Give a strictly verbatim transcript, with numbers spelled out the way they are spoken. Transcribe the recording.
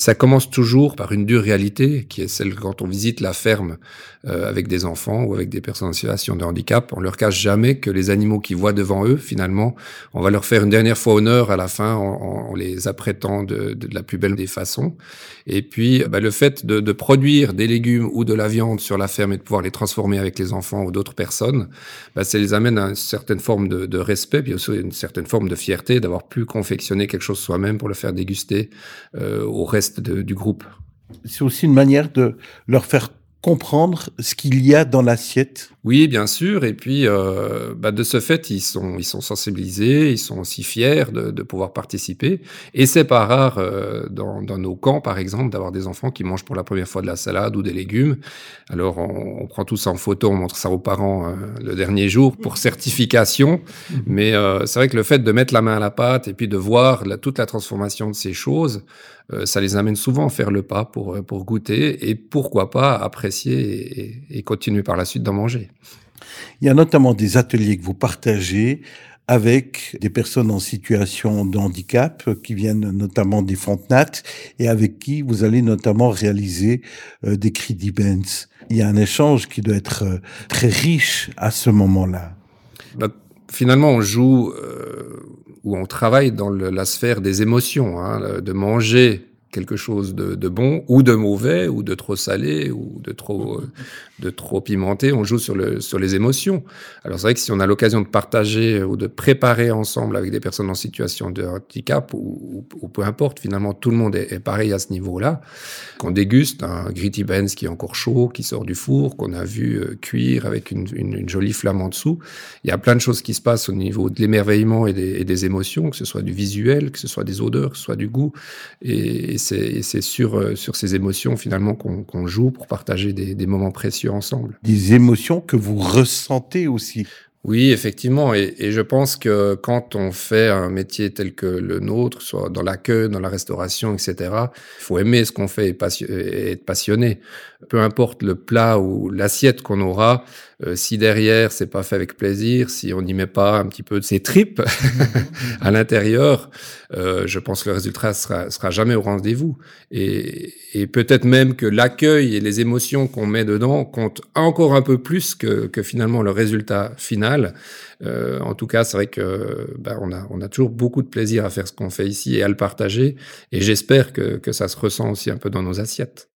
Ça commence toujours par une dure réalité, qui est celle quand on visite la ferme, heu, avec des enfants ou avec des personnes en situation de handicap. On leur cache jamais que les animaux qu'ils voient devant eux, finalement, on va leur faire une dernière fois honneur à la fin en en en les apprêtant de de la plus belle des façons. Et puis, bah, le fait de de produire des légumes ou de la viande sur la ferme et de pouvoir les transformer avec les enfants ou d'autres personnes, bah, ça les amène à une certaine forme de de respect, puis aussi une certaine forme de fierté d'avoir pu confectionner quelque chose soi-même pour le faire déguster, heu, au reste de du groupe. C'est aussi une manière de leur faire comprendre ce qu'il y a dans l'assiette? Oui, bien sûr et puis, heu, bah, de ce fait, ils sont ils sont sensibilisés, ils sont aussi fiers de de pouvoir participer et c'est pas rare, heu, dans dans nos camps, par exemple, d'avoir des enfants qui mangent pour la première fois de la salade ou des légumes. Alors on on prend tout ça en photo, on montre ça aux parents, heu, le dernier jour pour certification, Mmh mh. mais heu, c'est vrai que le fait de mettre la main à la pâte et puis de voir la toute la transformation de ces choses, heu, ça les amène souvent à faire le pas pour, heu, pour goûter et pourquoi pas apprécier et et et continuer par la suite d'en manger. Il y a notamment des ateliers que vous partagez avec des personnes en situation de handicap, heu, qui viennent notamment des Fontenattes et avec qui vous allez notamment réaliser, heu, des credit dance. Il y a un échange qui doit être, heu, très riche à ce moment-là. Bah, finalement, on joue, heu, ou on travaille dans le la sphère des émotions, hein, heu, de manger quelque chose de de bon ou de mauvais ou de trop salé ou de trop, heu, de trop pimenté. On joue sur le sur les émotions. Alors c'est vrai que si on a l'occasion de partager ou de préparer ensemble avec des personnes en situation de handicap ou ou ou peu importe, finalement tout le monde est est pareil à ce niveau-là, qu'on déguste un Greetie Benz qui est encore chaud, qui sort du four, qu'on a vu, heu, cuire avec une une une jolie flamme en dessous. Il y a plein de choses qui se passent au niveau de l'émerveillement et des et des émotions, que ce soit du visuel, que ce soit des odeurs, que ce soit du goût et et c'est et c'est sur, heu, sur ces émotions finalement qu'on qu'on joue pour partager des des moments précieux ensemble. Des émotions que vous ressentez aussi. Oui, effectivement et et je pense que quand on fait un métier tel que le nôtre, soit dans l'accueil, dans la restauration et cetera, il faut aimer ce qu'on fait et passio et être passionné. Peu importe le plat ou l'assiette qu'on aura, heu, si derrière c'est pas fait avec plaisir, si on n'y met pas un petit peu de ses tripes Mmh mh. Mmh à mh. l'intérieur, heu, je pense que le résultat sera sera jamais au rendez-vous et et peut-être même que l'accueil et les émotions qu'on met dedans comptent encore un peu plus que que finalement le résultat final. Heu, en tout cas, c'est vrai que, bah, on a on a toujours beaucoup de plaisir à faire ce qu'on fait ici et à le partager et j'espère que que ça se ressent aussi un peu dans nos assiettes.